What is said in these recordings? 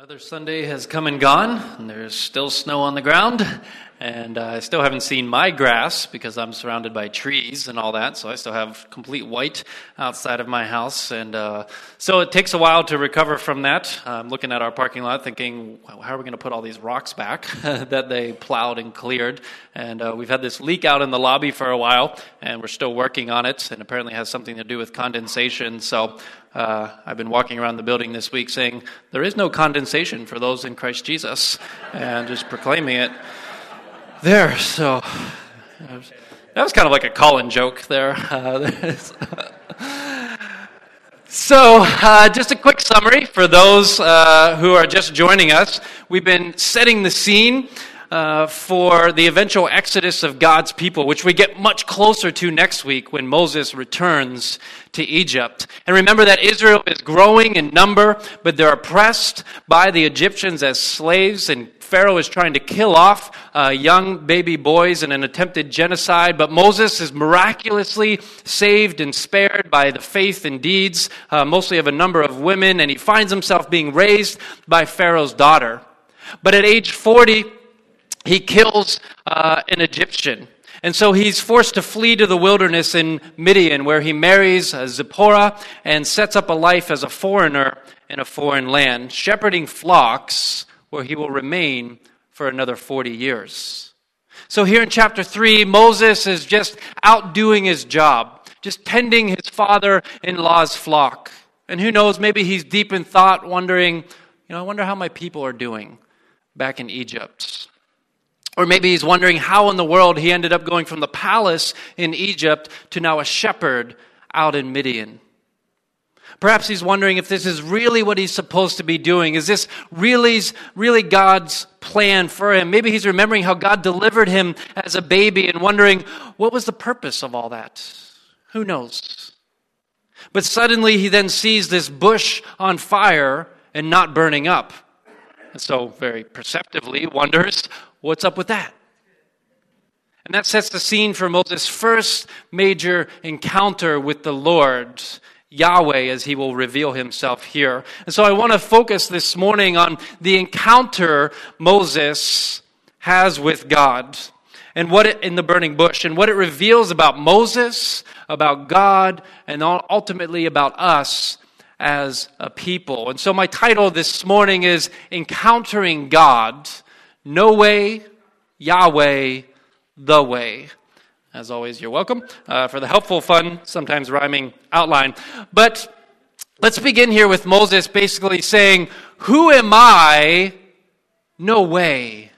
Another Sunday has come and gone, and there's still snow on the ground, and I still haven't seen my grass because I'm surrounded by trees and all that, so I still have complete white outside of my house, and so it takes a while to recover from that. I'm looking at our parking lot thinking, how are we going to put all these rocks back that they plowed and cleared, and we've had this leak out in the lobby for a while, and we're still working on it, and apparently has something to do with condensation, so I've been walking around the building this week saying, there is no condensation for those in Christ Jesus, and just proclaiming it there. So that was kind of like a call-in joke there. So just a quick summary for those who are just joining us. We've been setting the scene for the eventual exodus of God's people, which we get much closer to next week when Moses returns to Egypt. And remember that Israel is growing in number, but they're oppressed by the Egyptians as slaves, and Pharaoh is trying to kill off young baby boys in an attempted genocide, but Moses is miraculously saved and spared by the faith and deeds, mostly of a number of women, and he finds himself being raised by Pharaoh's daughter. But at age 40, he kills an Egyptian. And so he's forced to flee to the wilderness in Midian, where he marries Zipporah and sets up a life as a foreigner in a foreign land, shepherding flocks where he will remain for another 40 years. So here in chapter 3, Moses is just out doing his job, just tending his father-in-law's flock. And who knows, maybe he's deep in thought, wondering, I wonder how my people are doing back in Egypt. Or maybe he's wondering how in the world he ended up going from the palace in Egypt to now a shepherd out in Midian. Perhaps he's wondering if this is really what he's supposed to be doing. Is this really God's plan for him? Maybe he's remembering how God delivered him as a baby and wondering, what was the purpose of all that? Who knows? But suddenly he then sees this bush on fire and not burning up. And so very perceptively wonders, what's up with that? And that sets the scene for Moses' first major encounter with the Lord, Yahweh, as he will reveal himself here. And so I want to focus this morning on the encounter Moses has with God and in the burning bush, and what it reveals about Moses, about God, and ultimately about us as a people. And so my title this morning is Encountering God, No Way, Yahweh, The Way. As always, you're welcome for the helpful, fun, sometimes rhyming outline. But let's begin here with Moses basically saying, who am I? No way.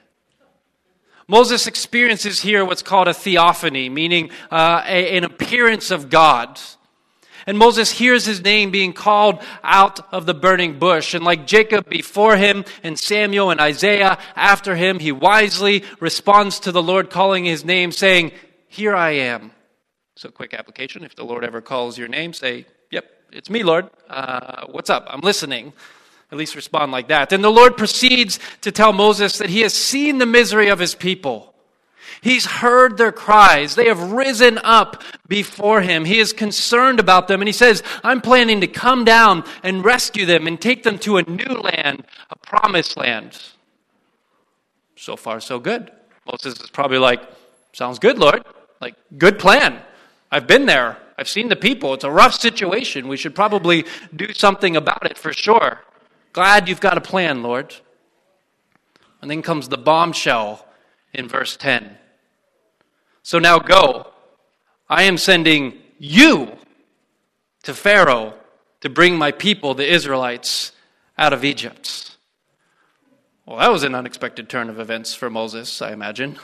Moses experiences here what's called a theophany, meaning an appearance of God. And Moses hears his name being called out of the burning bush. And like Jacob before him and Samuel and Isaiah after him, he wisely responds to the Lord calling his name, saying, here I am. So quick application, if the Lord ever calls your name, say, yep, it's me, Lord. What's up? I'm listening. At least respond like that. Then the Lord proceeds to tell Moses that he has seen the misery of his people. He's heard their cries. They have risen up before him. He is concerned about them. And he says, I'm planning to come down and rescue them and take them to a new land, a promised land. So far, so good. Moses is probably like, sounds good, Lord. Like, good plan. I've been there. I've seen the people. It's a rough situation. We should probably do something about it for sure. Glad you've got a plan, Lord. And then comes the bombshell in verse 10. So now go. I am sending you to Pharaoh to bring my people, the Israelites, out of Egypt. Well, that was an unexpected turn of events for Moses, I imagine.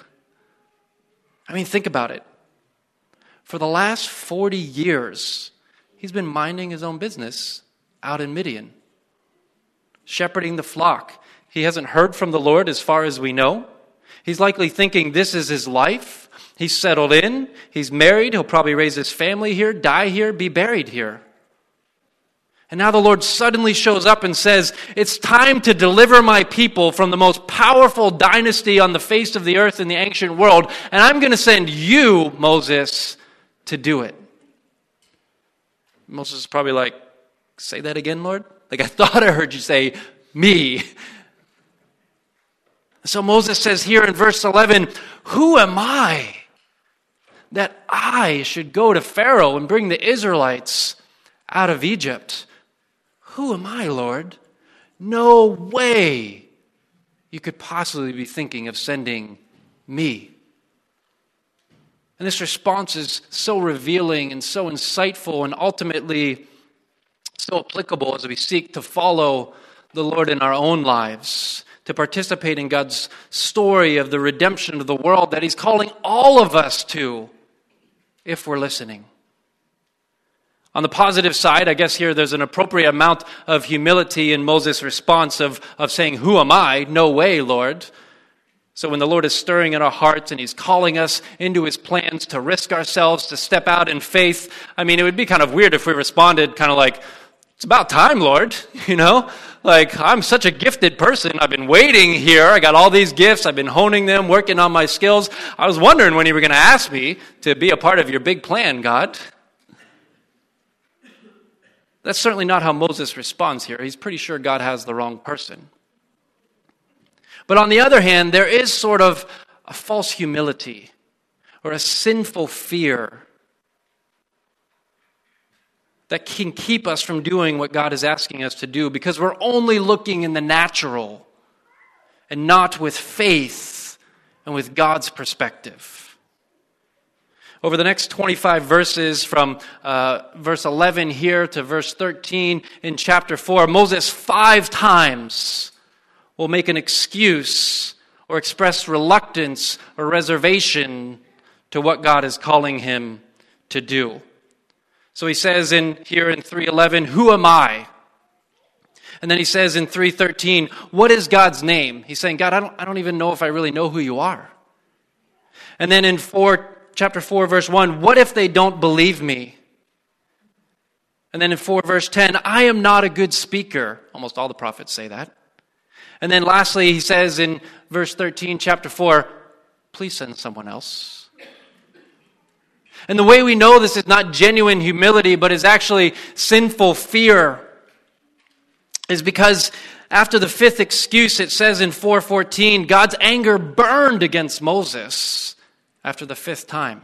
I mean, think about it. For the last 40 years, he's been minding his own business out in Midian, shepherding the flock. He hasn't heard from the Lord as far as we know. He's likely thinking this is his life. He's settled in. He's married. He'll probably raise his family here, die here, be buried here. And now the Lord suddenly shows up and says, it's time to deliver my people from the most powerful dynasty on the face of the earth in the ancient world. And I'm going to send you, Moses, to do it. Moses is probably like, say that again, Lord? Like, I thought I heard you say me. So Moses says here in verse 11, "Who am I that I should go to Pharaoh and bring the Israelites out of Egypt? Who am I, Lord? No way you could possibly be thinking of sending me." And this response is so revealing and so insightful and ultimately so applicable as we seek to follow the Lord in our own lives, to participate in God's story of the redemption of the world that He's calling all of us to, if we're listening. On the positive side, I guess here there's an appropriate amount of humility in Moses' response of saying, "Who am I? No way, Lord." So when the Lord is stirring in our hearts and He's calling us into His plans to risk ourselves, to step out in faith, I mean, it would be kind of weird if we responded kind of like, "It's about time, Lord," Like, I'm such a gifted person. I've been waiting here. I got all these gifts. I've been honing them, working on my skills. I was wondering when you were going to ask me to be a part of your big plan, God. That's certainly not how Moses responds here. He's pretty sure God has the wrong person. But on the other hand, there is sort of a false humility or a sinful fear that can keep us from doing what God is asking us to do because we're only looking in the natural and not with faith and with God's perspective. Over the next 25 verses from verse 11 here to verse 13 in chapter 4, Moses 5 times will make an excuse or express reluctance or reservation to what God is calling him to do. So he says here in 3:11, "Who am I?" And then he says in 3:13, "What is God's name?" He's saying, "God, I don't even know if I really know who you are." And then in chapter 4, verse 1, "What if they don't believe me?" And then in 4, verse 10, "I am not a good speaker." Almost all the prophets say that. And then lastly, he says in verse 13, chapter 4, "Please send someone else." And the way we know this is not genuine humility, but is actually sinful fear, is because after the 5th excuse, it says in 4:14, God's anger burned against Moses after the 5th time.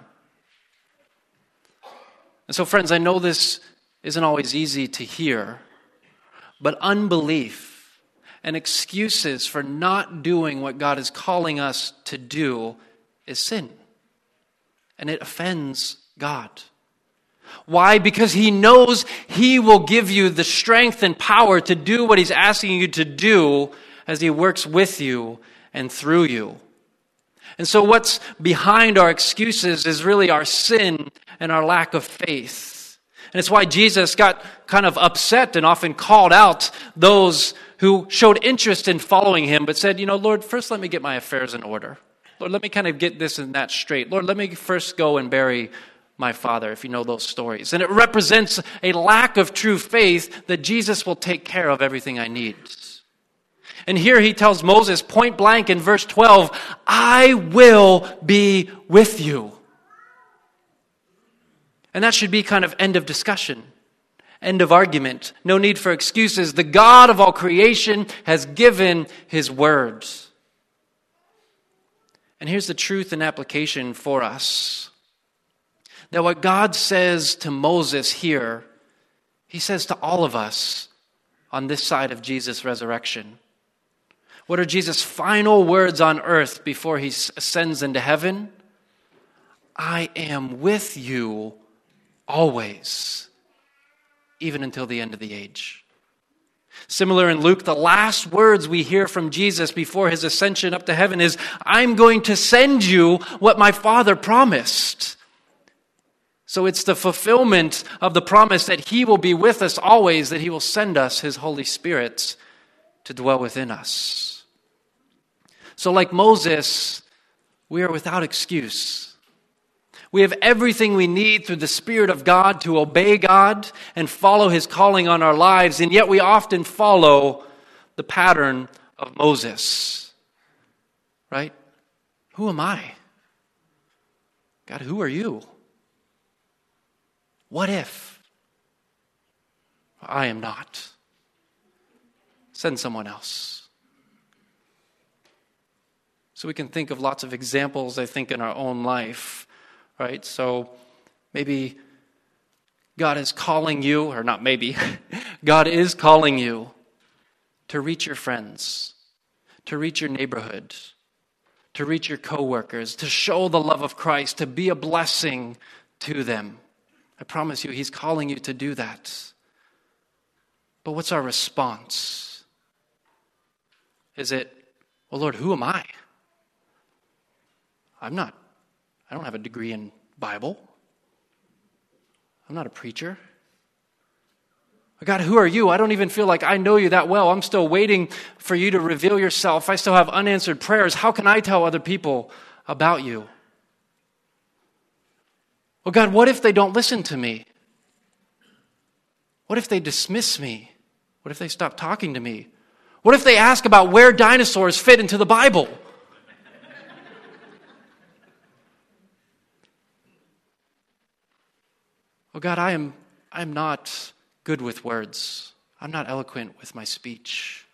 And so, friends, I know this isn't always easy to hear, but unbelief and excuses for not doing what God is calling us to do is sin. And it offends God. Why? Because He knows He will give you the strength and power to do what He's asking you to do as He works with you and through you. And so what's behind our excuses is really our sin and our lack of faith. And it's why Jesus got kind of upset and often called out those who showed interest in following Him, but said, "Lord, first let me get my affairs in order. Lord, let me kind of get this and that straight. Lord, let me first go and bury my father," if you know those stories. And it represents a lack of true faith that Jesus will take care of everything I need. And here He tells Moses point blank in verse 12, "I will be with you." And that should be kind of end of discussion. End of argument. No need for excuses. The God of all creation has given His words. And here's the truth and application for us. That what God says to Moses here, He says to all of us on this side of Jesus' resurrection. What are Jesus' final words on earth before He ascends into heaven? "I am with you always, even until the end of the age." Similar in Luke, the last words we hear from Jesus before His ascension up to heaven is, "I'm going to send you what my Father promised." So it's the fulfillment of the promise that He will be with us always, that He will send us His Holy Spirit to dwell within us. So like Moses, we are without excuse. We have everything we need through the Spirit of God to obey God and follow His calling on our lives, and yet we often follow the pattern of Moses. Right? Who am I? God, who are you? What if? I am not. Send someone else. So we can think of lots of examples, I think, in our own life, right? So maybe God is calling you, or not maybe, God is calling you to reach your friends, to reach your neighborhood, to reach your coworkers, to show the love of Christ, to be a blessing to them. I promise you, He's calling you to do that. But what's our response? Is it, well, Lord, who am I? I don't have a degree in Bible. I'm not a preacher. God, who are you? I don't even feel like I know you that well. I'm still waiting for you to reveal yourself. I still have unanswered prayers. How can I tell other people about you? Well, God, what if they don't listen to me? What if they dismiss me? What if they stop talking to me? What if they ask about where dinosaurs fit into the Bible? Oh God, I am not good with words. I'm not eloquent with my speech.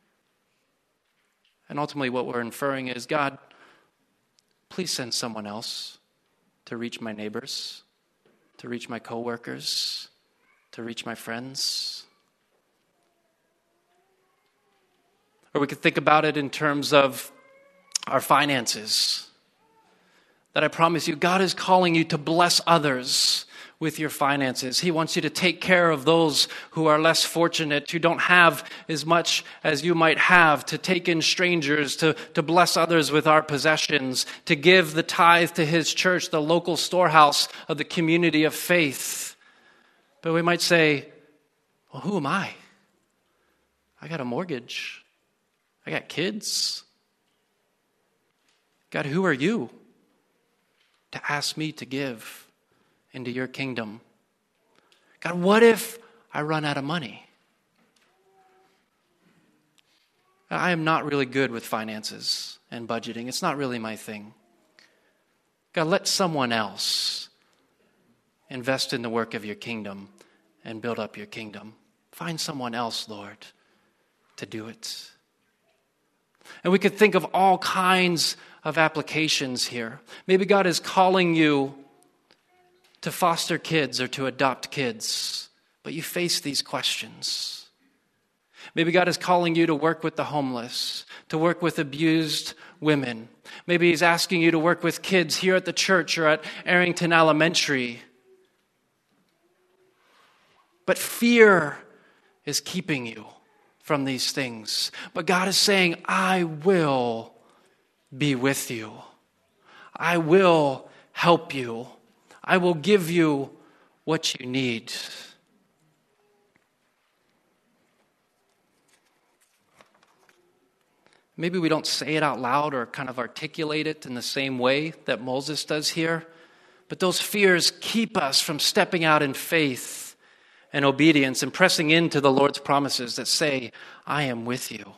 And ultimately what we're inferring is, God, please send someone else to reach my neighbors, to reach my coworkers, to reach my friends. Or we could think about it in terms of our finances. That I promise you, God is calling you to bless others with your finances. He wants you to take care of those who are less fortunate, who don't have as much as you might have, to take in strangers, to bless others with our possessions, to give the tithe to His church, the local storehouse of the community of faith. But we might say, well, who am I? I got a mortgage. I got kids. God, who are you to ask me to give into your kingdom? God, what if I run out of money? I am not really good with finances and budgeting. It's not really my thing. God, let someone else invest in the work of your kingdom and build up your kingdom. Find someone else, Lord, to do it. And we could think of all kinds of applications here. Maybe God is calling you to foster kids or to adopt kids, but you face these questions. Maybe God is calling you to work with the homeless, to work with abused women. Maybe He's asking you to work with kids here at the church or at Arrington Elementary. But fear is keeping you from these things. But God is saying, I will be with you. I will help you. I will give you what you need. Maybe we don't say it out loud or kind of articulate it in the same way that Moses does here, but those fears keep us from stepping out in faith and obedience and pressing into the Lord's promises that say, I am with you.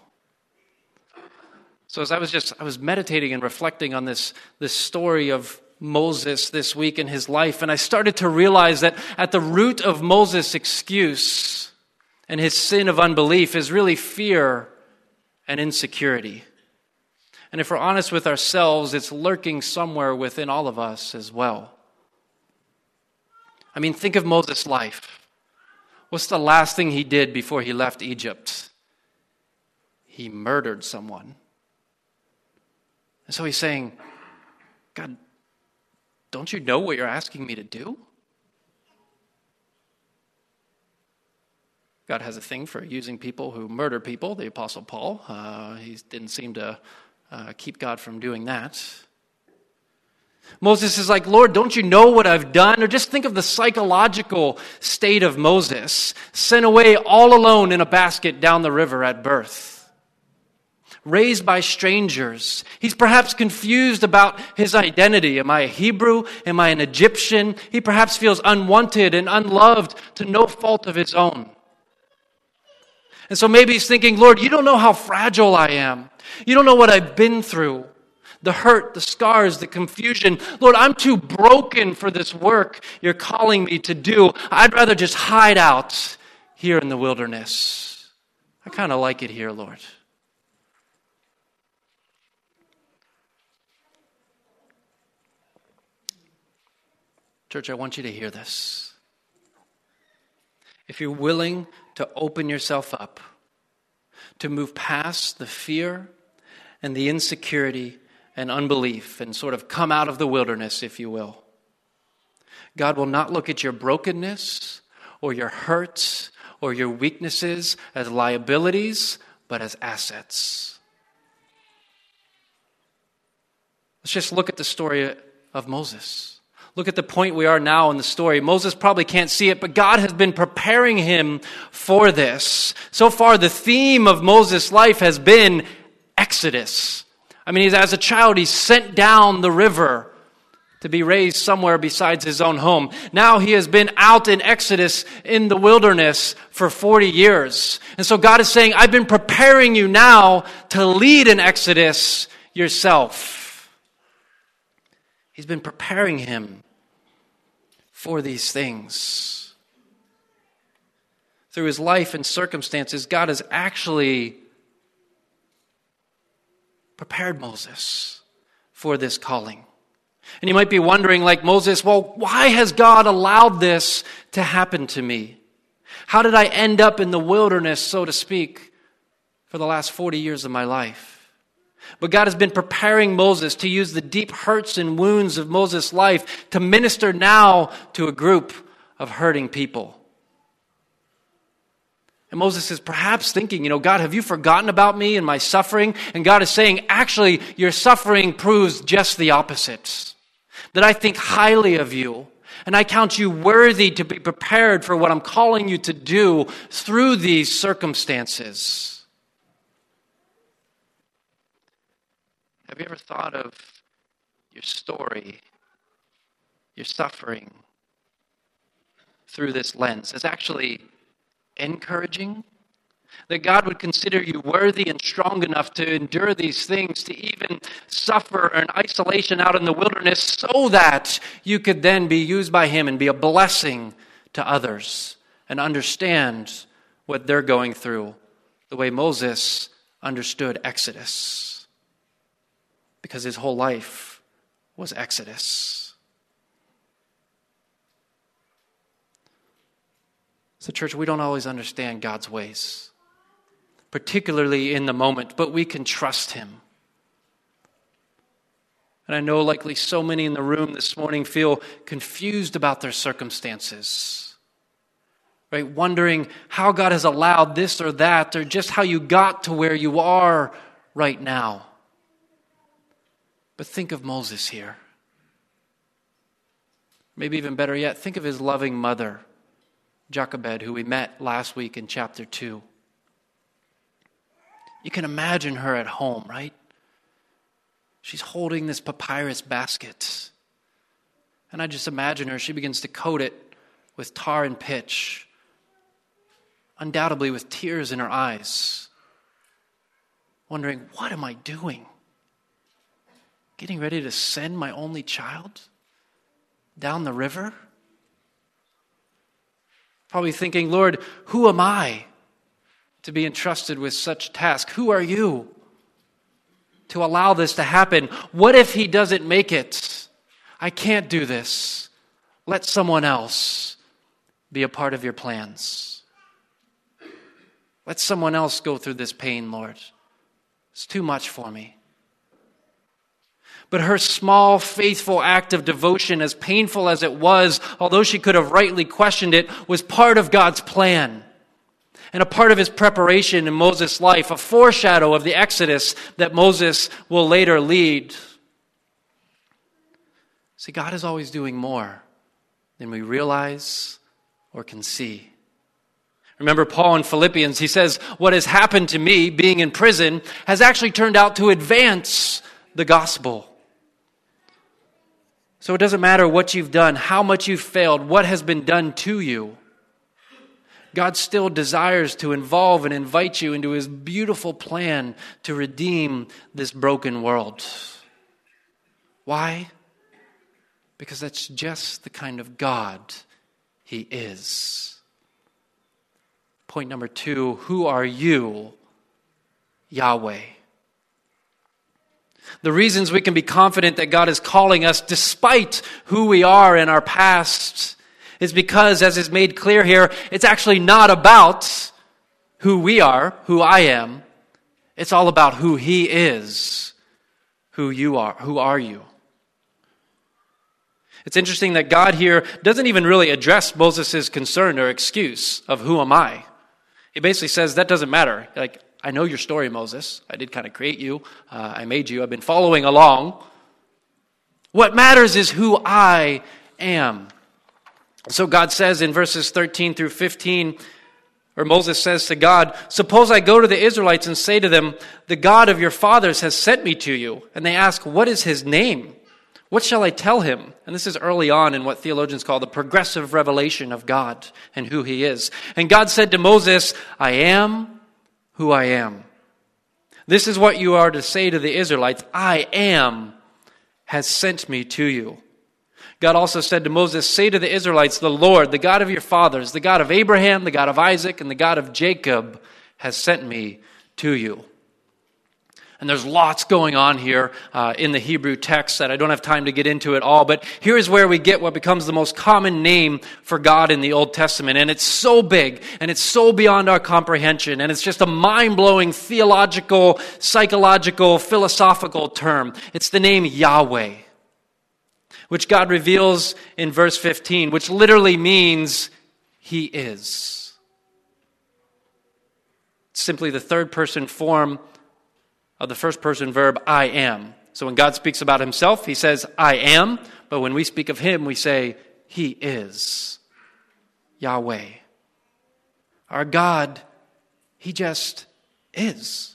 So as I was meditating and reflecting on this story of Moses this week in his life, and I started to realize that at the root of Moses' excuse and his sin of unbelief is really fear and insecurity. And if we're honest with ourselves, it's lurking somewhere within all of us as well. I mean, think of Moses' life. What's the last thing he did before he left Egypt? He murdered someone. And so he's saying, God, don't you know what you're asking me to do? God has a thing for using people who murder people. The Apostle Paul, he didn't seem to keep God from doing that. Moses is like, Lord, don't you know what I've done? Or just think of the psychological state of Moses, sent away all alone in a basket down the river at birth. Raised by strangers. He's perhaps confused about his identity. Am I a Hebrew? Am I an Egyptian? He perhaps feels unwanted and unloved to no fault of his own. And so maybe he's thinking, Lord, you don't know how fragile I am. You don't know what I've been through. The hurt, the scars, the confusion. Lord, I'm too broken for this work you're calling me to do. I'd rather just hide out here in the wilderness. I kind of like it here, Lord. Church, I want you to hear this. If you're willing to open yourself up, to move past the fear and the insecurity and unbelief and sort of come out of the wilderness, if you will, God will not look at your brokenness or your hurts or your weaknesses as liabilities, but as assets. Let's just look at the story of Moses. Look at the point we are now in the story. Moses probably can't see it, but God has been preparing him for this. So far, the theme of Moses' life has been Exodus. I mean, as a child, he's sent down the river to be raised somewhere besides his own home. Now he has been out in Exodus in the wilderness for 40 years. And so God is saying, I've been preparing you now to lead an Exodus yourself. He's been preparing him for these things. Through his life and circumstances, God has actually prepared Moses for this calling. And you might be wondering, like Moses, well, why has God allowed this to happen to me? How did I end up in the wilderness, so to speak, for the last 40 years of my life? But God has been preparing Moses to use the deep hurts and wounds of Moses' life to minister now to a group of hurting people. And Moses is perhaps thinking, God, have you forgotten about me and my suffering? And God is saying, actually, your suffering proves just the opposite. That I think highly of you, and I count you worthy to be prepared for what I'm calling you to do through these circumstances. Have you ever thought of your story, your suffering, through this lens as actually encouraging? That God would consider you worthy and strong enough to endure these things, to even suffer in isolation out in the wilderness so that you could then be used by Him and be a blessing to others and understand what they're going through the way Moses understood Exodus. Because his whole life was Exodus. So church, we don't always understand God's ways, particularly in the moment, but we can trust Him. And I know likely so many in the room this morning feel confused about their circumstances, right? Wondering how God has allowed this or that, or just how you got to where you are right now. But think of Moses here. Maybe even better yet, think of his loving mother, Jochebed, who we met last week in chapter 2. You can imagine her at home, right? She's holding this papyrus basket. And I just imagine her, she begins to coat it with tar and pitch, undoubtedly with tears in her eyes, wondering, what am I doing? Getting ready to send my only child down the river? Probably thinking, Lord, who am I to be entrusted with such task? Who are you to allow this to happen? What if he doesn't make it? I can't do this. Let someone else be a part of your plans. Let someone else go through this pain, Lord. It's too much for me. But her small, faithful act of devotion, as painful as it was, although she could have rightly questioned it, was part of God's plan and a part of His preparation in Moses' life, a foreshadow of the Exodus that Moses will later lead. See, God is always doing more than we realize or can see. Remember Paul in Philippians, he says, what has happened to me, being in prison, has actually turned out to advance the gospel. So it doesn't matter what you've done, how much you've failed, what has been done to you. God still desires to involve and invite you into His beautiful plan to redeem this broken world. Why? Because that's just the kind of God He is. Point number 2, who are you, Yahweh? The reasons we can be confident that God is calling us despite who we are in our past is because, as is made clear here, it's actually not about who we are, who I am. It's all about who He is, who you are. Who are you? It's interesting that God here doesn't even really address Moses' concern or excuse of who am I. He basically says, that doesn't matter. Like, I know your story, Moses. I did kind of create you. I made you. I've been following along. What matters is who I am. So God says in verses 13 through 15, or Moses says to God, suppose I go to the Israelites and say to them, the God of your fathers has sent me to you. And they ask, what is his name? What shall I tell him? And this is early on in what theologians call the progressive revelation of God and who He is. And God said to Moses, I am who I am. This is what you are to say to the Israelites. I am has sent me to you. God also said to Moses, say to the Israelites, the Lord, the God of your fathers, the God of Abraham, the God of Isaac, and the God of Jacob has sent me to you. And there's lots going on here in the Hebrew text that I don't have time to get into it all. But here is where we get what becomes the most common name for God in the Old Testament. And it's so big and it's so beyond our comprehension. And it's just a mind-blowing theological, psychological, philosophical term. It's the name Yahweh, which God reveals in verse 15, which literally means He is. It's simply the third person form of the first person verb, I am. So when God speaks about Himself, He says, I am. But when we speak of Him, we say, He is Yahweh. Our God, He just is.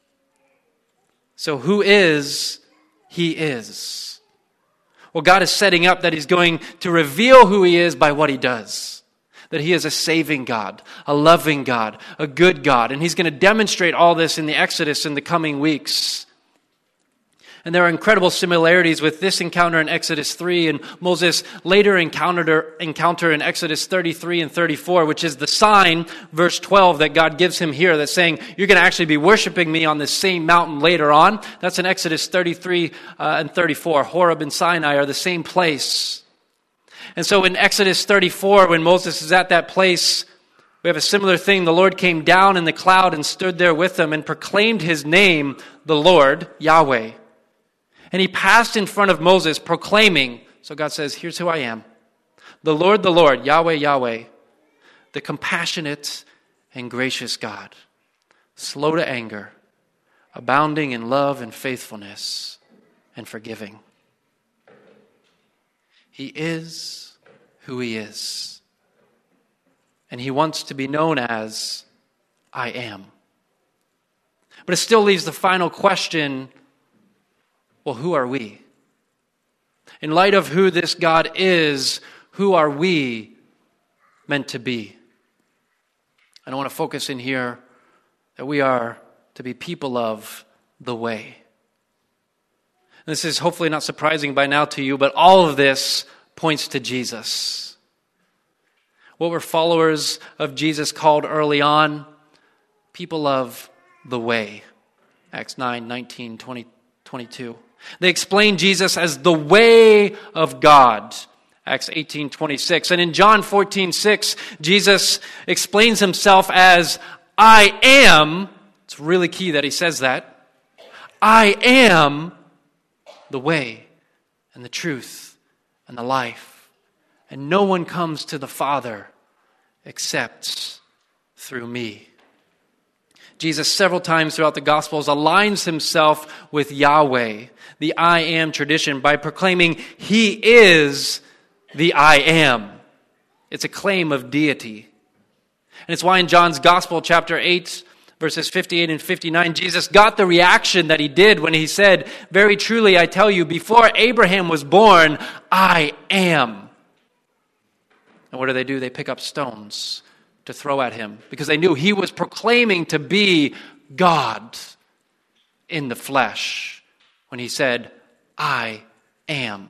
So who is He is? Well, God is setting up that He's going to reveal who He is by what He does. That He is a saving God, a loving God, a good God. And He's going to demonstrate all this in the Exodus in the coming weeks. And there are incredible similarities with this encounter in Exodus 3 and Moses' later encounter in Exodus 33 and 34, which is the sign, verse 12, that God gives him here that's saying, you're going to actually be worshiping me on this same mountain later on. That's in Exodus 33 and 34. Horeb and Sinai are the same place. And so in Exodus 34, when Moses is at that place, we have a similar thing. The Lord came down in the cloud and stood there with them and proclaimed His name, the Lord, Yahweh. And He passed in front of Moses proclaiming, so God says, here's who I am. The Lord, Yahweh, Yahweh, the compassionate and gracious God, slow to anger, abounding in love and faithfulness, and forgiving. He is who He is. And He wants to be known as I am. But it still leaves the final question, well, who are we? In light of who this God is, who are we meant to be? And I want to focus in here that we are to be people of the way. This is hopefully not surprising by now to you, but all of this points to Jesus. What were followers of Jesus called early on? People of the way. Acts 9, 19, 20, 22. They explained Jesus as the way of God. Acts 18, 26. And in John 14, 6, Jesus explains Himself as I am. It's really key that He says that. I am the way and the truth and the life. And no one comes to the Father except through me. Jesus several times throughout the Gospels aligns Himself with Yahweh, the I am tradition, by proclaiming He is the I am. It's a claim of deity. And it's why in John's Gospel, chapter 8, verses 58 and 59, Jesus got the reaction that He did when He said, very truly I tell you, before Abraham was born, I am. And what do? They pick up stones to throw at Him because they knew He was proclaiming to be God in the flesh when He said, I am.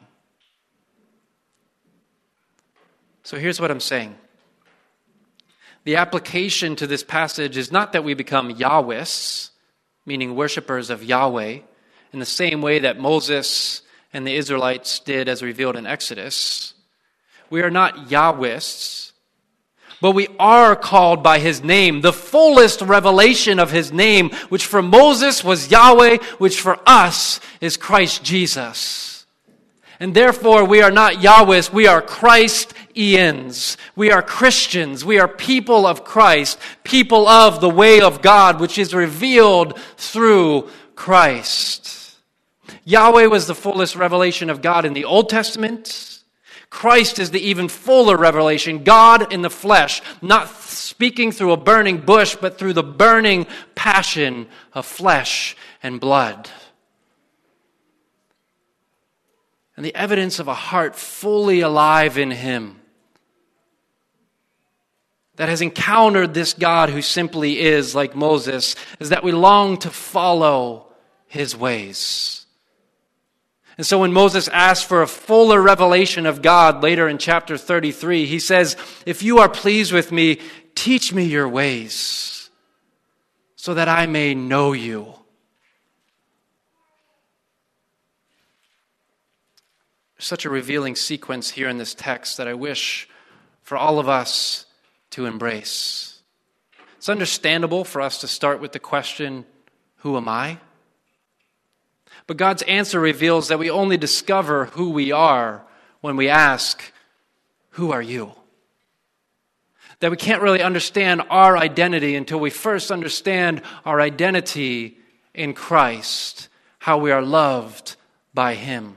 So here's what I'm saying. The application to this passage is not that we become Yahwists, meaning worshipers of Yahweh, in the same way that Moses and the Israelites did as revealed in Exodus. We are not Yahwists, but we are called by his name, the fullest revelation of his name, which for Moses was Yahweh, which for us is Christ Jesus. And therefore we are not Yahwists, we are Christians. We are Christians. We are people of Christ, people of the way of God, which is revealed through Christ. Yahweh was the fullest revelation of God in the Old Testament. Christ is the even fuller revelation, God in the flesh, not speaking through a burning bush, but through the burning passion of flesh and blood. And the evidence of a heart fully alive in him that has encountered this God who simply is like Moses is that we long to follow his ways. And so when Moses asked for a fuller revelation of God later in chapter 33, he says, "If you are pleased with me, teach me your ways so that I may know you." There's such a revealing sequence here in this text that I wish for all of us to embrace. It's understandable for us to start with the question, who am I? But God's answer reveals that we only discover who we are when we ask, who are you? That we can't really understand our identity until we first understand our identity in Christ, how we are loved by him.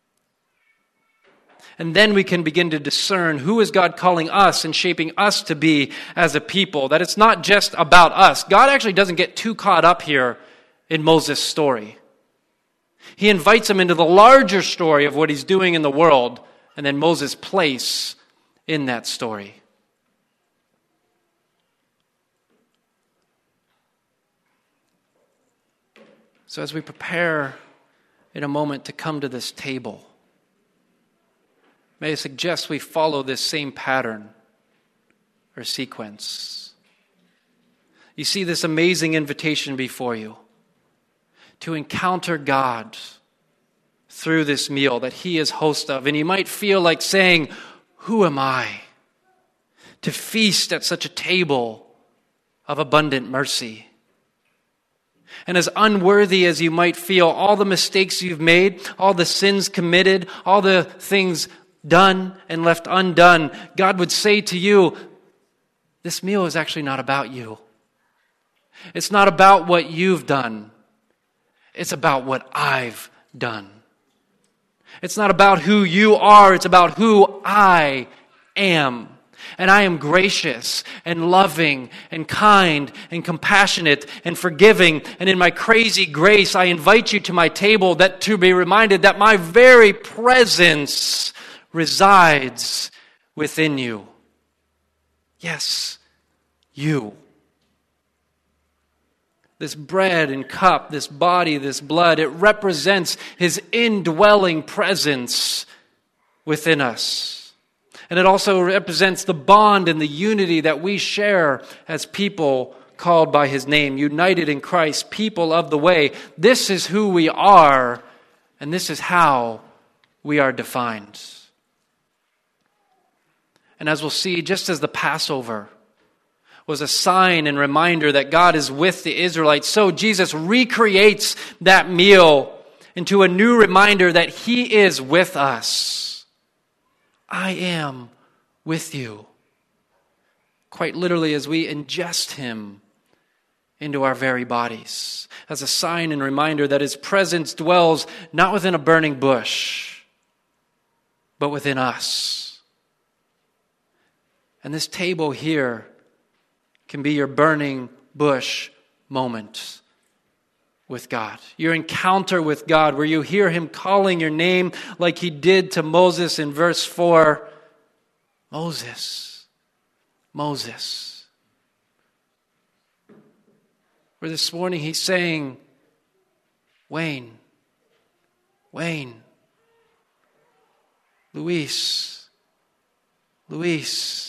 And then we can begin to discern who is God calling us and shaping us to be as a people. That it's not just about us. God actually doesn't get too caught up here in Moses' story. He invites him into the larger story of what he's doing in the world, and then Moses' place in that story. So as we prepare in a moment to come to this table, may I suggest we follow this same pattern or sequence. You see this amazing invitation before you to encounter God through this meal that he is host of. And you might feel like saying, who am I to feast at such a table of abundant mercy? And as unworthy as you might feel, all the mistakes you've made, all the sins committed, all the things done and left undone, God would say to you, this meal is actually not about you. It's not about what you've done. It's about what I've done. It's not about who you are. It's about who I am. And I am gracious and loving and kind and compassionate and forgiving. And in my crazy grace, I invite you to my table that to be reminded that my very presence resides within you. Yes, you. This bread and cup, this body, this blood, it represents his indwelling presence within us. And it also represents the bond and the unity that we share as people called by his name, united in Christ, people of the way. This is who we are, and this is how we are defined. And as we'll see, just as the Passover was a sign and reminder that God is with the Israelites, so Jesus recreates that meal into a new reminder that he is with us. I am with you. Quite literally, as we ingest him into our very bodies, as a sign and reminder that his presence dwells not within a burning bush, but within us. And this table here can be your burning bush moment with God. Your encounter with God where you hear him calling your name like he did to Moses in verse 4. Moses, Moses. Where this morning he's saying, Wayne, Wayne, Luis, Luis.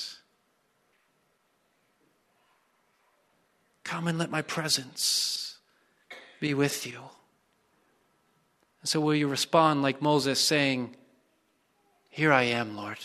Come and let my presence be with you. So will you respond like Moses, saying, "Here I am, Lord"?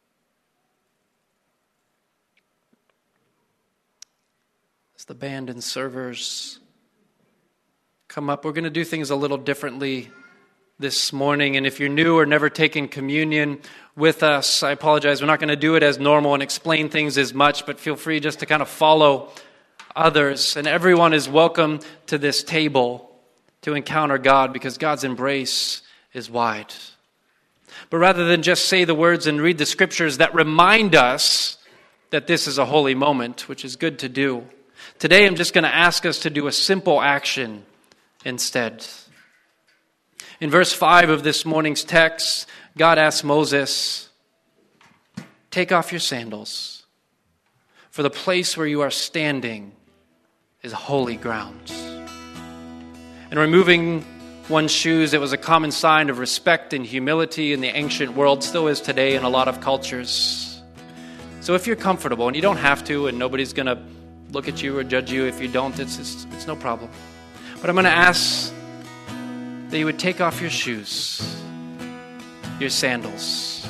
As the band and servers come up, we're going to do things a little differently this morning. And if you're new or never taken communion with us, I apologize. We're not going to do it as normal and explain things as much, but feel free just to kind of follow others. And everyone is welcome to this table to encounter God, because God's embrace is wide. But rather than just say the words and read the scriptures that remind us that this is a holy moment, which is good to do, today I'm just going to ask us to do a simple action instead. In verse 5 of this morning's text, God asks Moses, "Take off your sandals, for the place where you are standing is holy ground." And removing one's shoes, it was a common sign of respect and humility in the ancient world, still is today in a lot of cultures. So if you're comfortable, and you don't have to, and nobody's going to look at you or judge you if you don't, it's no problem. But I'm going to ask that you would take off your shoes, your sandals,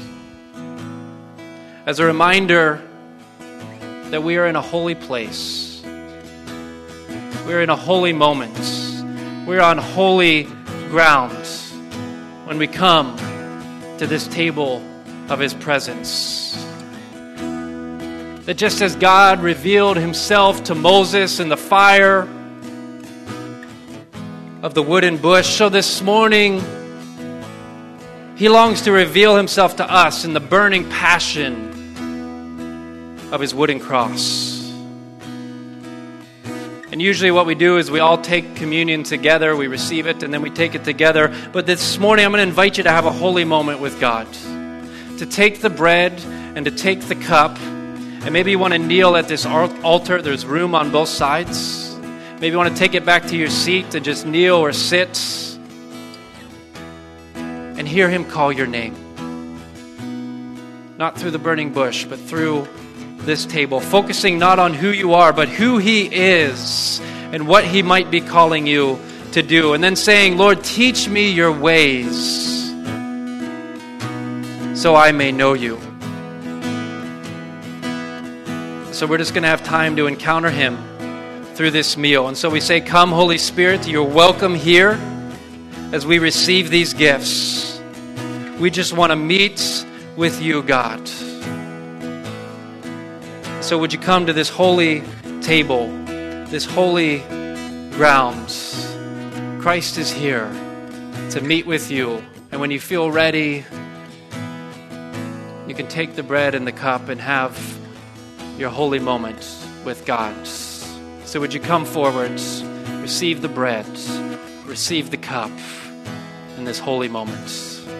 as a reminder that we are in a holy place. We're in a holy moment. We're on holy ground when we come to this table of His presence. That just as God revealed Himself to Moses in the fire of the wooden bush, so this morning He longs to reveal Himself to us in the burning passion of His wooden cross. And usually what we do is we all take communion together, we receive it, and then we take it together. But this morning I'm going to invite you to have a holy moment with God. To take the bread and to take the cup. And maybe you want to kneel at this altar. There's room on both sides. Maybe you want to take it back to your seat and just kneel or sit and hear Him call your name. Not through the burning bush, but through this table, focusing not on who you are, but who He is and what He might be calling you to do. And then saying, "Lord, teach me your ways so I may know you." So we're just going to have time to encounter Him through this meal. And so we say, "Come, Holy Spirit, you're welcome here as we receive these gifts. We just want to meet with you, God." So would you come to this holy table, this holy ground? Christ is here to meet with you. And when you feel ready, you can take the bread and the cup and have your holy moment with God. So would you come forward, receive the bread, receive the cup in this holy moment.